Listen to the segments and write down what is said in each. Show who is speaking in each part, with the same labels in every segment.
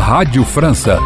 Speaker 1: Rádio França.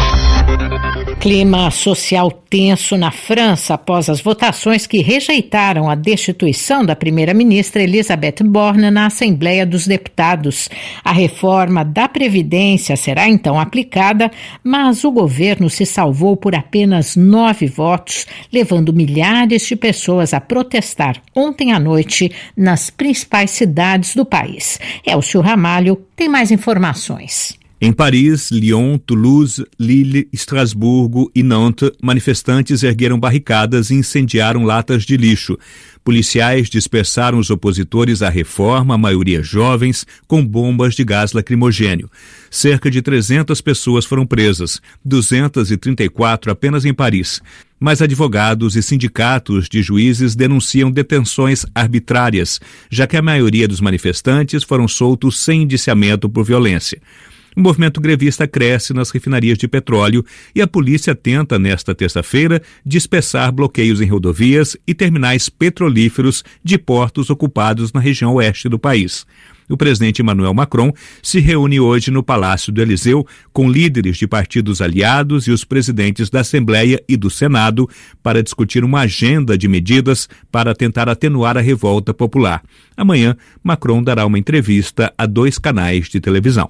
Speaker 2: Clima social tenso na França após as votações que rejeitaram a destituição da primeira-ministra Elisabeth Borne na Assembleia dos Deputados. A reforma da Previdência será então aplicada, mas o governo se salvou por apenas 9 votos, levando milhares de pessoas a protestar ontem à noite nas principais cidades do país. Elcio Ramalho tem mais informações.
Speaker 3: Em Paris, Lyon, Toulouse, Lille, Estrasburgo e Nantes, manifestantes ergueram barricadas e incendiaram latas de lixo. Policiais dispersaram os opositores à reforma, a maioria jovens, com bombas de gás lacrimogênio. Cerca de 300 pessoas foram presas, 234 apenas em Paris. Mas advogados e sindicatos de juízes denunciam detenções arbitrárias, já que a maioria dos manifestantes foram soltos sem indiciamento por violência. O movimento grevista cresce nas refinarias de petróleo e a polícia tenta, nesta terça-feira, dispersar bloqueios em rodovias e terminais petrolíferos de portos ocupados na região oeste do país. O presidente Emmanuel Macron se reúne hoje no Palácio do Elyseu com líderes de partidos aliados e os presidentes da Assembleia e do Senado para discutir uma agenda de medidas para tentar atenuar a revolta popular. Amanhã, Macron dará uma entrevista a 2 canais de televisão.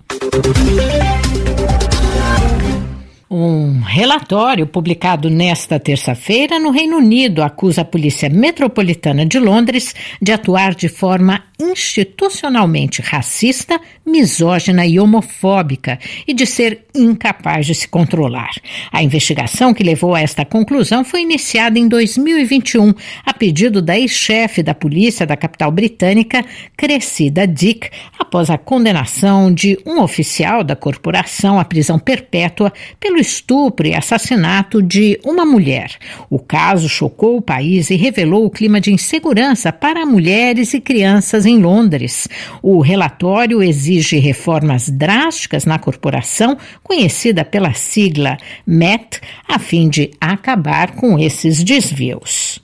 Speaker 2: Um relatório publicado nesta terça-feira no Reino Unido acusa a Polícia Metropolitana de Londres de atuar de forma institucionalmente racista, misógina e homofóbica e de ser incapaz de se controlar. A investigação que levou a esta conclusão foi iniciada em 2021, a pedido da ex-chefe da polícia da capital britânica, Cressida Dick, após a condenação de um oficial da corporação à prisão perpétua pelo estupro e assassinato de uma mulher. O caso chocou o país e revelou o clima de insegurança para mulheres e crianças em Londres. O relatório exige reformas drásticas na corporação, conhecida pela sigla Met, a fim de acabar com esses desvios.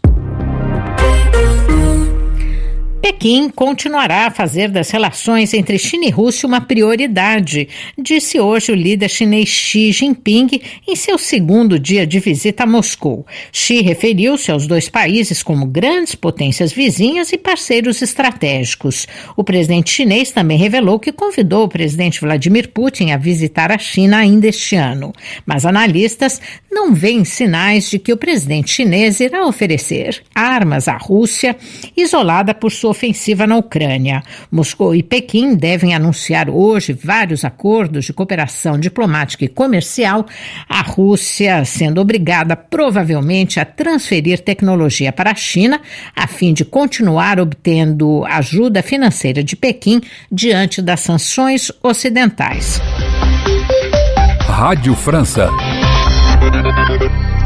Speaker 2: Pequim continuará a fazer das relações entre China e Rússia uma prioridade, disse hoje o líder chinês Xi Jinping em seu segundo dia de visita a Moscou. Xi referiu-se aos 2 países como grandes potências vizinhas e parceiros estratégicos. O presidente chinês também revelou que convidou o presidente Vladimir Putin a visitar a China ainda este ano. Mas analistas não veem sinais de que o presidente chinês irá oferecer armas à Rússia, isolada por sua ofensiva na Ucrânia. Moscou e Pequim devem anunciar hoje vários acordos de cooperação diplomática e comercial, a Rússia sendo obrigada provavelmente a transferir tecnologia para a China, a fim de continuar obtendo ajuda financeira de Pequim diante das sanções ocidentais.
Speaker 1: Rádio França.